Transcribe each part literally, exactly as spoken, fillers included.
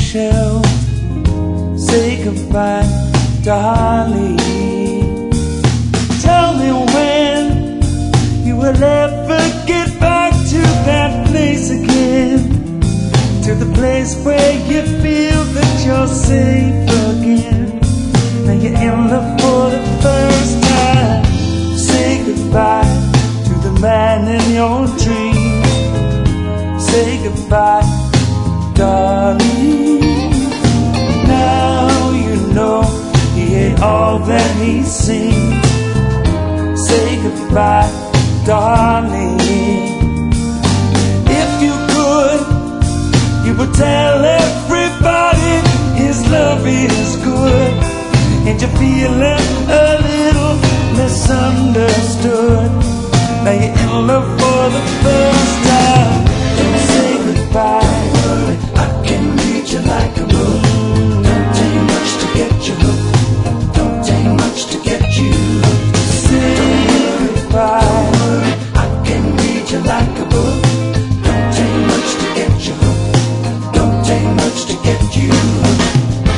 seashell. Say goodbye, darling. Tell me when you will ever get back to that place again, to the place where you feel that you're safe again. Now you're in love for the first time. Say goodbye to the man in your dreams. Say goodbye, darling. Now you know he ain't all that he seems. Say goodbye, darling. If you could, you would tell everybody his love is good, and you're feeling a little misunderstood. Now you're in love for the first time. Don't say goodbye. I can read you like a book. Don't take much to get you hooked. Don't take much to get you hooked. Say goodbye. I can read you like a book. Don't take much to get you hooked. Don't take much to get you hooked.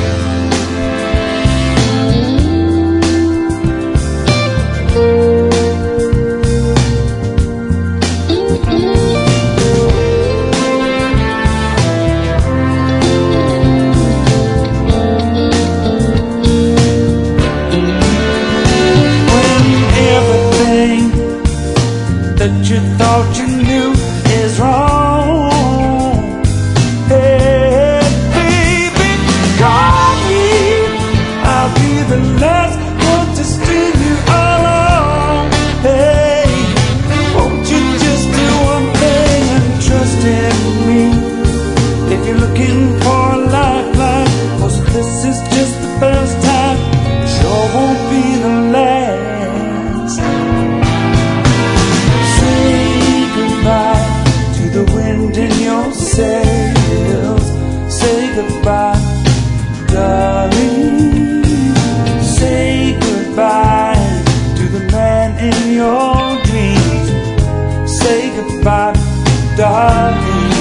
That you thought you knew is wrong. Hey, baby, call me. I'll be the last one to string you along. Hey, won't you just do one thing and trust in me? If you're looking for a lifeline, 'cause this is just the first time, it sure won't be the last. The wind in your sails. Say goodbye, darling. Say goodbye to the man in your dreams. Say goodbye, darling.